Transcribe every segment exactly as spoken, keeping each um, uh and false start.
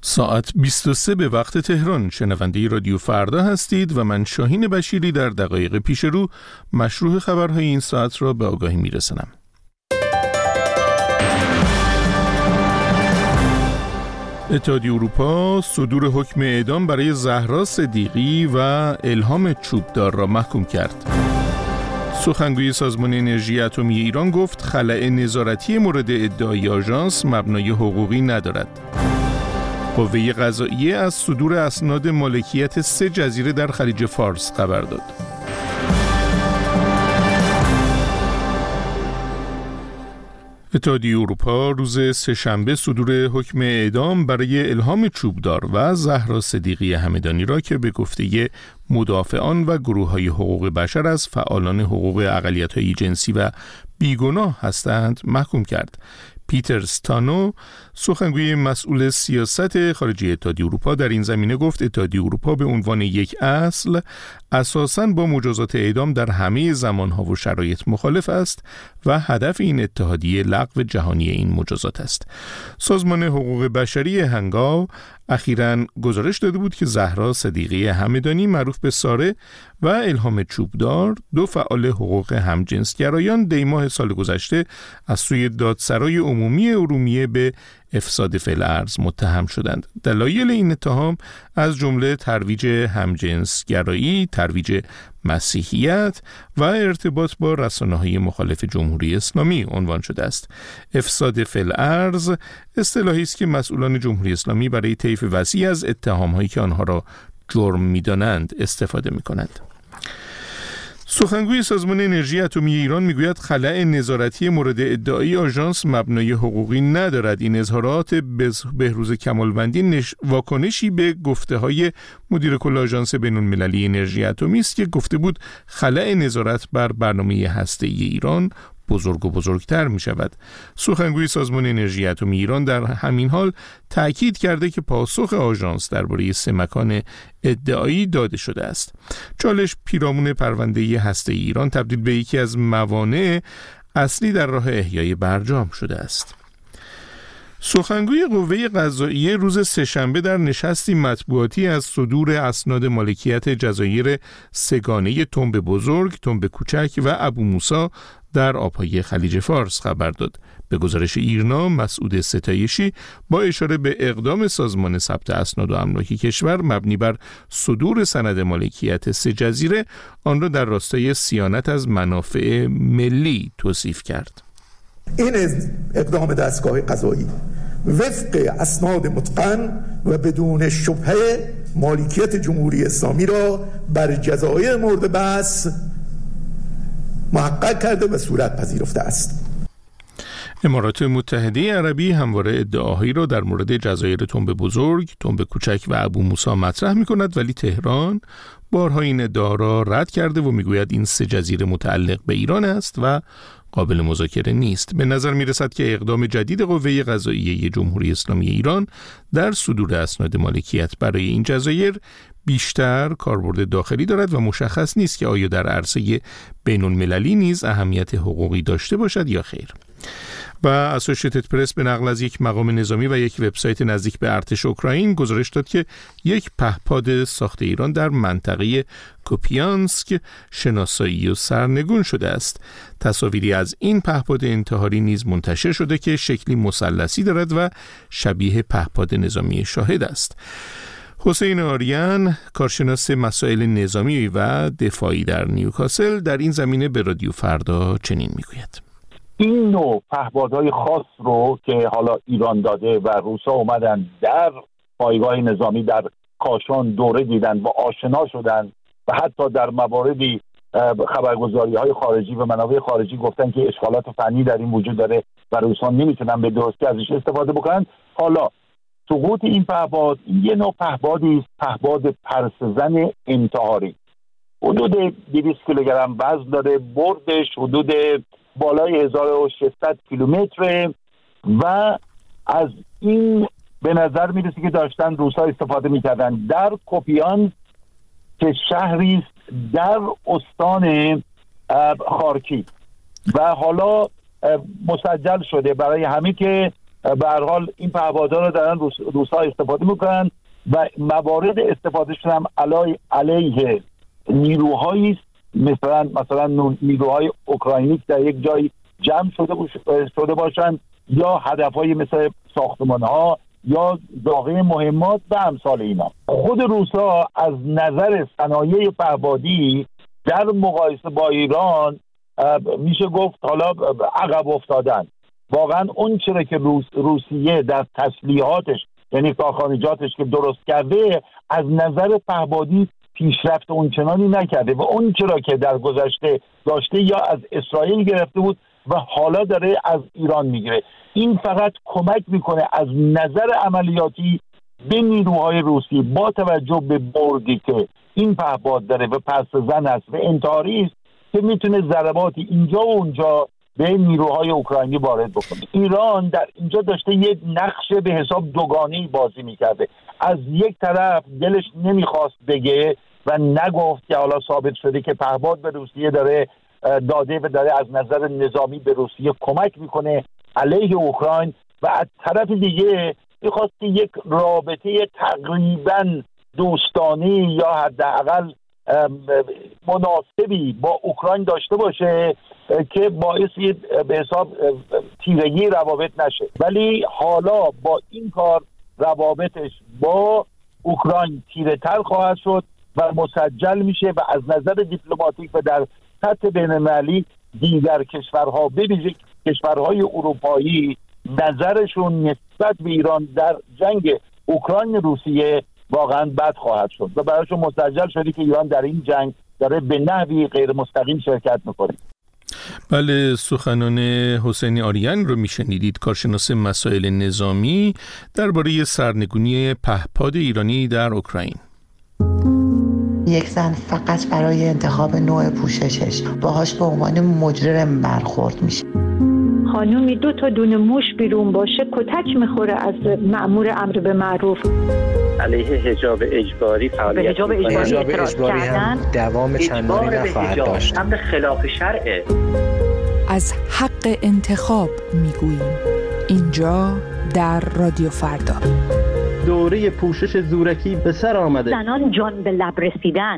ساعت بیست و سه به وقت تهران. شنونده رادیو فردا هستید و من شاهین بشیری در دقایق پیش رو مشروع خبرهای این ساعت را به آگاهی میرسانم. اتحادیه اروپا صدور حکم اعدام برای زهرا صدیقی و الهام چوبدار را محکوم کرد. سخنگوی سازمان انرژی اتمی ایران گفت خلأ نظارتی مورد ادعای آژانس مبنای حقوقی ندارد. قوه قضاییه از صدور اسناد مالکیت سه جزیره در خلیج فارس خبر داد. اتحادیه اروپا روز سه‌شنبه صدور حکم اعدام برای الهام چوبدار و زهرا صدیقی همدانی را که به گفته مدافعان و گروه‌های حقوق بشر از فعالان حقوق اقلیت‌های جنسی و بیگناه هستند محکوم کرد. پیتر ستانو، سخنگوی مسئول سیاست خارجی اتحادیه اروپا، در این زمینه گفت اتحادیه اروپا به عنوان یک اصل اساساً با مجازات اعدام در همه زمانها و شرایط مخالف است و هدف این اتحادیه لغو جهانی این مجازات است. سازمان حقوق بشری هنگاو اخیراً گزارش داده بود که زهرا صدیقی همدانی معروف به ساره و الهام چوبدار، دو فعال حقوق همجنسگرایان، دی ماه سال گذشته از سوی دادسرای عمومی ارومیه به افساد فعل ارض متهم شدند. دلایل این اتهام از جمله ترویج همجنسگرایی، ترویج مسیحیت و ارتباط با رسانه‌های مخالف جمهوری اسلامی عنوان شده است. افساد فعل ارض اصطلاحی است که مسئولان جمهوری اسلامی برای طیف وسیع از اتهام‌هایی که آنها را جرم می‌دانند استفاده می‌کنند. سخنگوی سازمان انرژی اتمی ایران میگوید خلأ نظارتی مورد ادعای آژانس مبنای حقوقی ندارد. این اظهارات بهروز کمالوندی نش... واکنشی به گفته‌های مدیر کل آژانس بین‌المللی انرژی اتمی است که گفته بود خلأ نظارت بر برنامه هسته‌ای ایران بزرگ و بزرگتر می شود. سخنگوی سازمان انرژی اتمی ایران در همین حال تأکید کرده که پاسخ آژانس درباره سه مکان ادعایی داده شده است. چالش پیرامون پرونده هسته‌ای ایران تبدیل به یکی از موانع اصلی در راه احیای برجام شده است. سخنگوی قوه قضاییه روز سه‌شنبه در نشستی مطبوعاتی از صدور اسناد مالکیت جزایر سگانه تنب بزرگ، تنب کوچک و ابو موسی در آبهای خلیج فارس خبر داد. به گزارش ایرنا، مسعود ستایشی با اشاره به اقدام سازمان ثبت اسناد و املاک کشور مبنی بر صدور سند مالکیت سه جزیره، آن را در راستای صیانت از منافع ملی توصیف کرد. این اقدام دستگاه قضایی وفق اسناد متقن و بدون شبهه مالکیت جمهوری اسلامی را بر جزایر مورد بحث محقق کرده و صورت پذیرفته است. امارات متحده عربی همواره ادعاهایی را در مورد جزایر تنب بزرگ، تنب کوچک و ابو موسی مطرح می کند، ولی تهران بارها این ادعا را رد کرده و می گوید این سه جزیره متعلق به ایران است و قابل مذاکره نیست. به نظر می رسد که اقدام جدید قوه قضاییه جمهوری اسلامی ایران در صدور اسناد مالکیت برای این جزایر بیشتر کاربرد داخلی دارد و مشخص نیست که آیا در عرصه بین المللی نیز اهمیت حقوقی داشته باشد یا خیر. و اسوشییتد پرس به نقل از یک مقام نظامی و یک وبسایت نزدیک به ارتش اوکراین گزارش داد که یک پهپاد ساخت ایران در منطقه کوپیانسک شناسایی و سرنگون شده است. تصاویری از این پهپاد انتحاری نیز منتشر شده که شکلی مثلثی دارد و شبیه پهپاد نظامی شاهد است. حسین آریان، کارشناس مسائل نظامی و دفاعی در نیوکاسل، در این زمینه به رادیو فردا چنین میگوید: این نوع پهپادهای خاص رو که حالا ایران داده و روسا اومدن در پایگاه نظامی در کاشان دوره دیدن و آشنا شدن و حتی در مواردی خبرگزاری های خارجی و منابع خارجی گفتن که اشکالات فنی در این وجود داره و روسا نمیتونن به درستی ازش استفاده بکنن. حالا سقوط این پهپاد یه نوع پهپادی است، پهپاد پرسه‌زن انتحاری، حدود دویست کیلوگرم وزن داره، بردش حدود بالای هزار و ششصد کیلومتر و از این به نظر میرسه که داشتن روسا استفاده میکردن. در کوپیان که شهری است در استان خارکی و حالا مسجل شده برای همه که به هر حال این پهپادها رو دارن روس، روس‌ها استفاده میکنن و موارد استفادهشون هم علی علیه نیروهایی است مثلا مثلا نیروهای اوکراینی در یک جای جمع شده شده باشند یا هدفهای مثل ساختمان‌ها یا ذخایر مهمات و امثال اینا. خود روس‌ها از نظر صنایع پهپادی در مقایسه با ایران میشه گفت حالا عقب افتادن. واقعا اون چیزی که روس، روسیه در تسلیحاتش یعنی کارخانجاتش که درست کرده از نظر پهپادی پیشرفت اونچنانی نکرده و اون چرا که در گذشته داشته یا از اسرائیل گرفته بود و حالا داره از ایران میگیره. این فقط کمک میکنه از نظر عملیاتی به نیروهای روسی با توجه به بردی که این پهپاد داره و پس زن است و انتحاری است که میتونه ضرباتی اینجا و اونجا به نیروهای اوکراینی وارد بکنه. ایران در اینجا داشته یک نقش به حساب دوگانه‌ای بازی میکرده. از یک طرف دلش نمیخواست بگه و نگفت که حالا ثابت شده که پهپاد به روسیه داره داده و داره از نظر نظامی به روسیه کمک میکنه علیه اوکراین و از طرف دیگه میخواست که یک رابطه تقریباً دوستانه یا حداقل مناسبی با اوکراین داشته باشه که باعث به حساب تیرگی روابط نشه. ولی حالا با این کار روابطش با اوکراین تیره تر خواهد شد و مسجل میشه و از نظر دیپلماتیک و در سطح بین‌المللی دیگر کشورها به ویژه کشورهای اروپایی نظرشون نسبت به ایران در جنگ اوکراین روسیه واقعا بد خواهد شد و برایشون مسجل شده که ایران در این جنگ داره به نحوی غیر مستقیم شرکت میکنه. بله، سخنان حسین آریان رو میشنیدید، کارشناس مسائل نظامی درباره سرنگونی پهپاد ایرانی در اوکراین. یک زن فقط برای انتخاب نوع پوششش باهاش به عنوان مجرم برخورد میشه. خانومی دو تا دونه موش بیرون باشه کتک میخوره از مأمور امر به معروف. علیه حجاب اجباری فعالیت حجاب اجباری, حجاب اجباری هم دوام چندانی نخواهد داشت. امر خلاف شرعه. از حق انتخاب میگوییم اینجا در رادیو فردا. دوره پوشش زورکی به سر آمده. زنان جان به لب رسیدن.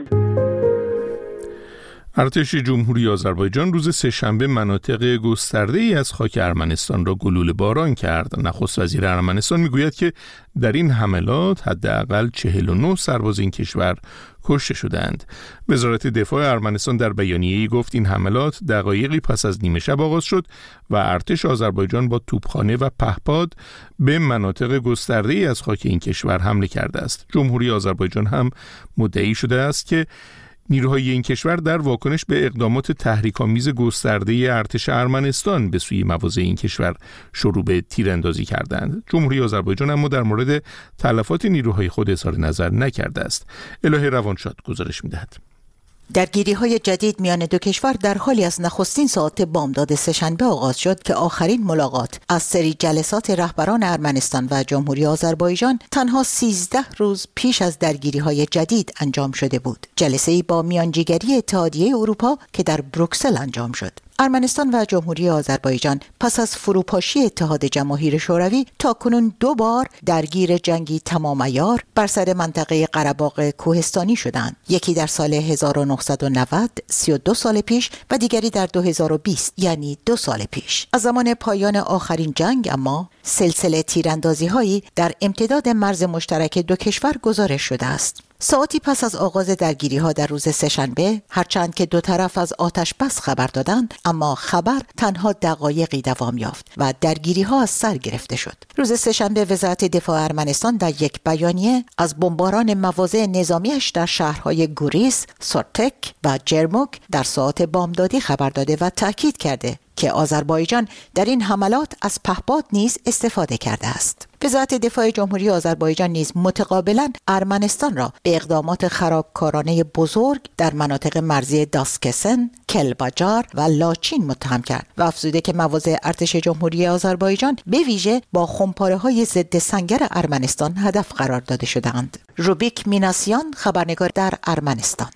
ارتش جمهوری آذربایجان روز سه‌شنبه مناطق گسترده‌ای از خاک ارمنستان را گلوله باران کرد. نخست وزیر ارمنستان میگوید که در این حملات حداقل چهل و نه سرباز این کشور کشته شدند. وزارت دفاع ارمنستان در بیانیه‌ای گفت این حملات دقایقی پس از نیمه شب آغاز شد و ارتش آذربایجان با توپخانه و پهپاد به مناطق گسترده‌ای از خاک این کشور حمله کرده است. جمهوری آذربایجان هم مدعی شده است که نیروهای این کشور در واکنش به اقدامات تحریک‌آمیز گسترده ارتش ارمنستان به سوی مواضع این کشور شروع به تیراندازی کردند. جمهوری آذربایجان اما در مورد تلفات نیروهای خود اظهار نظر نکرده است. الهه روانشاد گزارش می‌دهد. درگیری‌های جدید میان دو کشور در حالی از نخستین ساعات بامداد سه‌شنبه آغاز شد که آخرین ملاقات از سری جلسات رهبران ارمنستان و جمهوری آذربایجان تنها سیزده روز پیش از درگیری‌های جدید انجام شده بود. جلسه‌ای با میانجیگری اتحادیه اروپا که در بروکسل انجام شد. ارمنستان و جمهوری آذربایجان پس از فروپاشی اتحاد جماهیر شوروی تاکنون دو بار درگیر جنگی تمام عیار بر سر منطقه قره‌باغ کوهستانی شدند. یکی در سال هزار و نهصد و نود، سی و دو سال پیش و دیگری در دو هزار و بیست، یعنی دو سال پیش. از زمان پایان آخرین جنگ اما سلسله تیراندازی‌هایی در امتداد مرز مشترک دو کشور گزارش شده است. ساعتی پس از آغاز درگیری‌ها در روز سه‌شنبه، هرچند که دو طرف از آتش بس خبر دادند، اما خبر تنها دقایقی دوام یافت و درگیری‌ها از سر گرفته شد. روز سه‌شنبه وزارت دفاع ارمنستان در یک بیانیه از بمباران مواضع نظامیش در شهرهای گوریس، سورتک و جرموک در ساعات بامدادی خبر داده و تاکید کرده که آذربایجان در این حملات از پهپاد نیز استفاده کرده است. وزارت دفاع جمهوری آذربایجان نیز متقابلا ارمنستان را به اقدامات خرابکارانه بزرگ در مناطق مرزی داسکسن، کلباجار و لاچین متهم کرد و افزوده که مواضع ارتش جمهوری آذربایجان به ویژه با خمپاره‌های ضد سنگر ارمنستان هدف قرار داده شده‌اند. روبیک میناسیان، خبرنگار در ارمنستان.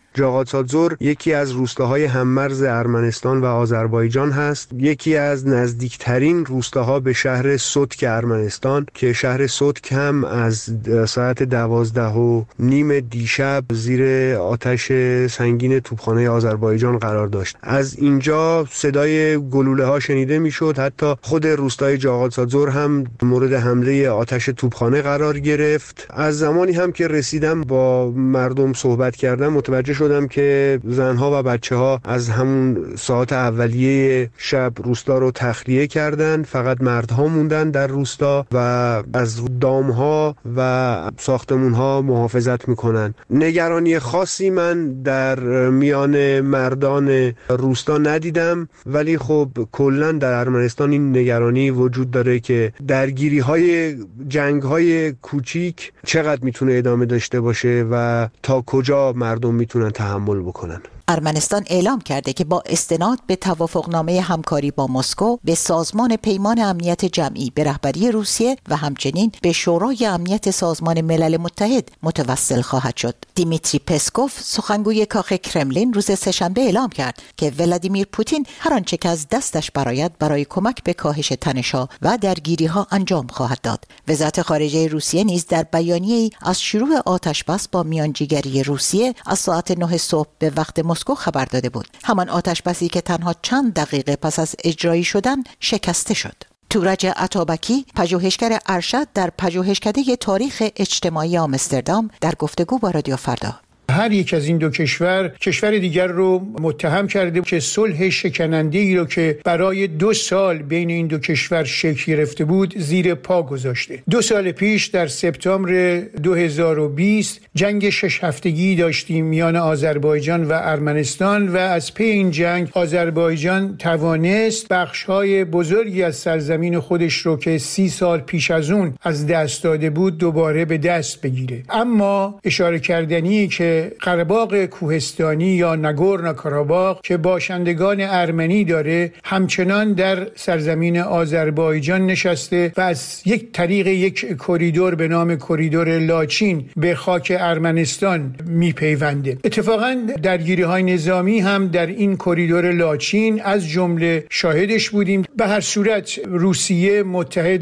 جاغاتسازور یکی از روستاهای هممرز ارمنستان و آذربایجان هست، یکی از نزدیکترین روستاها به شهر سوتک ارمنستان که شهر سوتک هم از ساعت دوازده و نیم دیشب زیر آتش سنگین توپخانه آذربایجان قرار داشت. از اینجا صدای گلوله ها شنیده میشد، حتی خود روستای جاغاتسازور هم مورد حمله آتش توپخانه قرار گرفت. از زمانی هم که رسیدم با مردم صحبت کردم متوجه شدم که زنها و بچه ها از همون ساعت اولیه شب روستا رو تخلیه کردن، فقط مردها موندن در روستا و از دامها و ساختمونها محافظت میکنن. نگرانی خاصی من در میان مردان روستا ندیدم، ولی خب کلا در ارمنستان این نگرانی وجود داره که درگیری های جنگ های کوچیک چقدر میتونه ادامه داشته باشه و تا کجا مردم میتونن تحمل بکنن. ارمنستان اعلام کرده که با استناد به توافقنامه همکاری با مسکو به سازمان پیمان امنیت جمعی به رهبری روسیه و همچنین به شورای امنیت سازمان ملل متحد متوسل خواهد شد. دیمیتری پسکوف سخنگوی کاخ کرملین روز سه‌شنبه اعلام کرد که ولادیمیر پوتین هر آنچه که از دستش برآید برای کمک به کاهش تنش‌ها و درگیری‌ها انجام خواهد داد. وزارت خارجه روسیه نیز در بیانیه‌ای از شروع آتش‌بس با میانجیگری روسیه از ساعت نه صبح به وقت مسکو خبر داده بود. همان آتش‌بسی که تنها چند دقیقه پس از اجرایی شدن شکسته شد. تورج عطابکی، پژوهشگر ارشد در پژوهشکده تاریخ اجتماعی آمستردام، در گفتگو با رادیو فردا: هر یک از این دو کشور کشور دیگر رو متهم کرده که صلح شکننده‌ای رو که برای دو سال بین این دو کشور شکل گرفته بود زیر پا گذاشته. دو سال پیش در سپتامبر دو هزار و بیست جنگ شش هفتگی داشتیم میان آذربایجان و ارمنستان و از پی این جنگ آذربایجان توانست بخش‌های بزرگی از سرزمین خودش رو که سی سال پیش از اون از دست داده بود دوباره به دست بگیره. اما اشاره کردنی که قره‌باغ کوهستانی یا ناگورنو کاراباغ که باشندگان ارمنی داره همچنان در سرزمین آذربایجان نشسته و از یک طریق یک کریدور به نام کریدور لاچین به خاک ارمنستان میپیونده. اتفاقا درگیری‌های نظامی هم در این کریدور لاچین از جمله شاهدش بودیم. به هر صورت روسیه متحد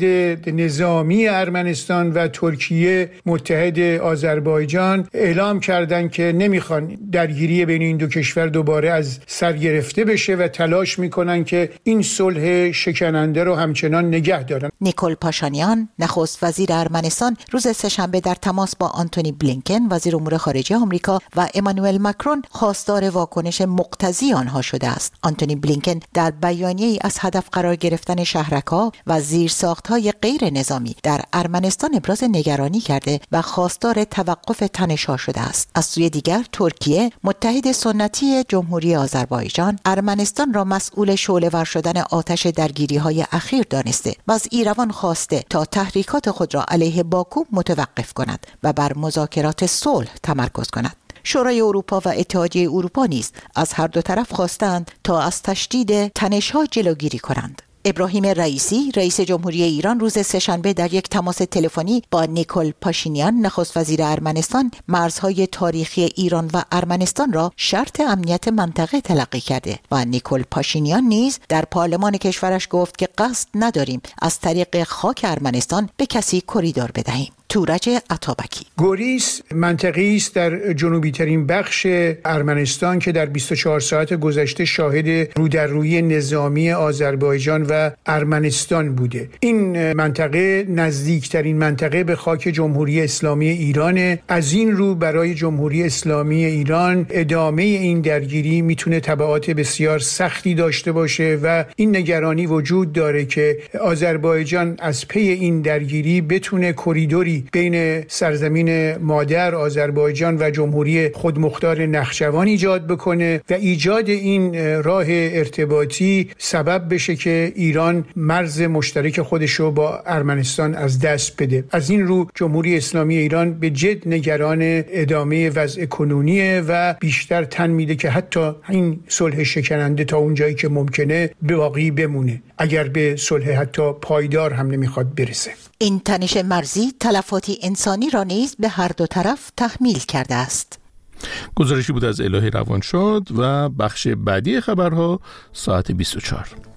نظامی ارمنستان و ترکیه متحد آذربایجان اعلام کردند که نمیخوان درگیری بین این دو کشور دوباره از سر گرفته بشه و تلاش میکنن که این صلح شکننده رو همچنان نگه دارن. نیکول پاشانیان، نخست وزیر ارمنستان، روز سه‌شنبه در تماس با آنتونی بلینکن، وزیر امور خارجه آمریکا، و امانوئل ماکرون خواستار واکنش مقتضی آنها شده است. آنتونی بلینکن در بیانیه‌ای از هدف قرار گرفتن شهرک‌ها و زیرساخت‌های غیر نظامی در ارمنستان ابراز نگرانی کرده و خواستار توقف تنش‌ها شده است. از سوی دیگر ترکیه، متحد سنتی جمهوری آذربایجان، ارمنستان را مسئول شعله‌ور شدن آتش درگیری‌های اخیر دانسته و از ایروان خواسته تا تحریکات خود را علیه باکو متوقف کند و بر مذاکرات صلح تمرکز کند. شورای اروپا و اتحادیه اروپا نیز از هر دو طرف خواستند تا از تشدید تنش‌ها جلوگیری کنند. ابراهیم رئیسی، رئیس جمهوری ایران، روز سه‌شنبه در یک تماس تلفنی با نیکول پاشینیان، نخست وزیر ارمنستان، مرزهای تاریخی ایران و ارمنستان را شرط امنیت منطقه تلقی کرده و نیکول پاشینیان نیز در پارلمان کشورش گفت که قصد نداریم از طریق خاک ارمنستان به کسی کریدور بدهیم. تورج عطابکی: گوریس منطقه‌ای است در جنوبی ترین بخش ارمنستان که در بیست و چهار ساعت گذشته شاهد رودررویی نظامی آذربایجان و ارمنستان بوده. این منطقه نزدیکترین منطقه به خاک جمهوری اسلامی ایرانه. از این رو برای جمهوری اسلامی ایران ادامه این درگیری میتونه تبعات بسیار سختی داشته باشه و این نگرانی وجود داره که آذربایجان از پی این درگیری بتونه کریدوری بین سرزمین مادر آذربایجان و جمهوری خودمختار نخجوان ایجاد بکنه و ایجاد این راه ارتباطی سبب بشه که ایران مرز مشترک خودش رو با ارمنستان از دست بده. از این رو جمهوری اسلامی ایران به جد نگران ادامه وضع کنونیه و بیشتر تن میده که حتی این صلح شکننده تا اون جایی که ممکنه باقی بمونه، اگر به صلح حتی پایدار هم نمیخواد برسه. این تنش مرزی تلفاتی انسانی را نیز به هر دو طرف تحمیل کرده است. گزارشی بود از الهی روانشاد و بخش بعدی خبرها ساعت بیست و چهار.